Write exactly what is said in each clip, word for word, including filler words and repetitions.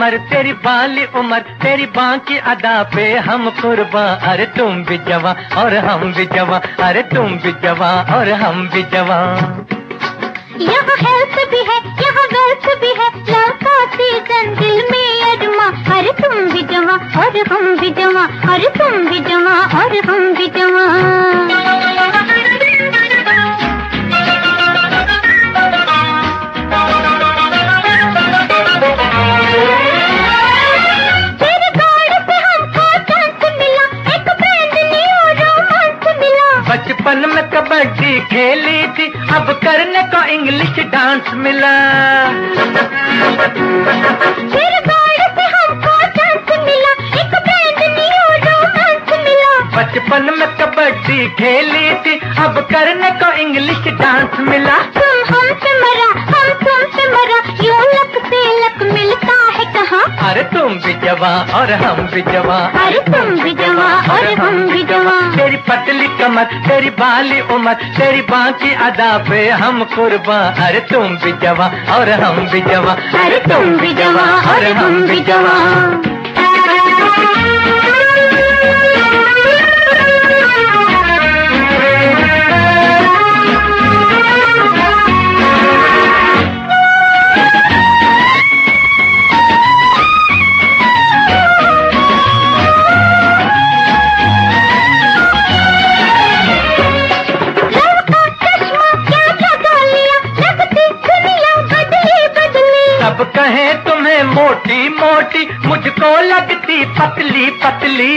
कमर तेरी बाली उम्र तेरी बाकी अदा पे हम कुर्बान। अरे तुम भी जवां और हम भी जवां, अरे तुम भी जवां और हम भी जवां। यहाँ हेल्थ भी है यहाँ वेल्थ भी है, लव का सीजन दिल में अजमा। अरे तुम भी जवां और हम भी जवां, अरे तुम भी जवां और हम भी जवां। तेरे गाड़ पे हमको चांस मिला, एक ब्रांड न्यू रोमांस मिला। बचपन में कबड्डी खेली थी, अब करने को इंग्लिश डांस मिला। तेरे गाड़ पे हमको चांस मिला, एक ब्रांड न्यू रोमांस मिला। बचपन में कबड्डी खेली थी, अब करने को इंग्लिश डांस मिला। तुम हमसे मरा हम तुमसे मरा, यूं लक से लक मिलता है कहाँ। अरे तुम भी जवां और हम भी जवां, अरे तुम भी जवां और हम भी जवां। तेरी पतली कमर तेरी बाली उम्र तेरी बाकी अदा पे हम कुर्बान। अरे तुम भी जवां और हम भी जवां, अरे तुम भी जवां और हम भी जवां। अब कहें तुम्हें मोटी मोटी, मुझको लगती पतली पतली।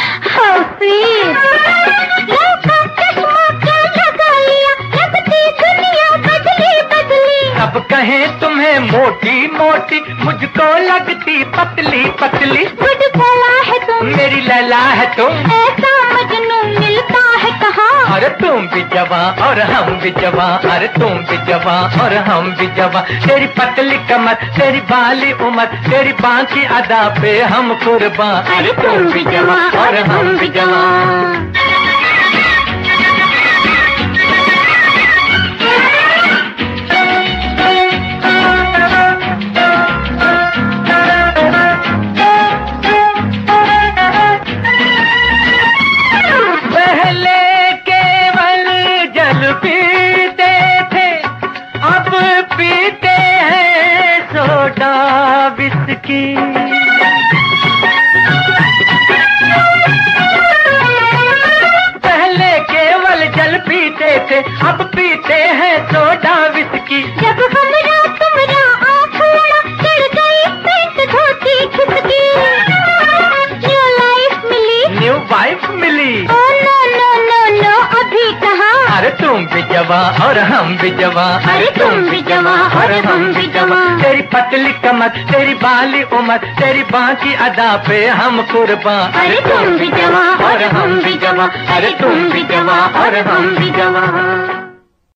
अब कहें तुम्हें मोटी मोटी, मुझको लगती पतली पतली। है तुम मेरी लैला है तुम, ऐसा मजनू मिलता है कहाँ। अरे तुम भी जवां और हम भी जवां, अरे तुम भी जवां और हम भी जवां। तेरी पतली कमर तेरी बाली उम्र तेरी बाकी अदा पे हम कुर्बान। अरे तुम भी जवां और हम भी जवां। पीते हैं सोडा विस्की, पहले केवल जल पीते थे, अब पीते हैं सोडा विस्की। जब हमरा तुमरा आँख लड़ा, गिर गई पेट धोती खिसकी। न्यू लाइफ मिली न्यू वाइफ मिली। Oh no no no no अभी कहाँ। अरे तुम भी जवां और हम भी जवां, अरे तुम भी जवां और हम भी जवां। तेरी पतली कमर तेरी बाली उम्र तेरी बाकी अदा पे हम कुर्बान। अरे तुम भी जवां और हम भी जवां, अरे तुम भी जवां और हम भी जवां।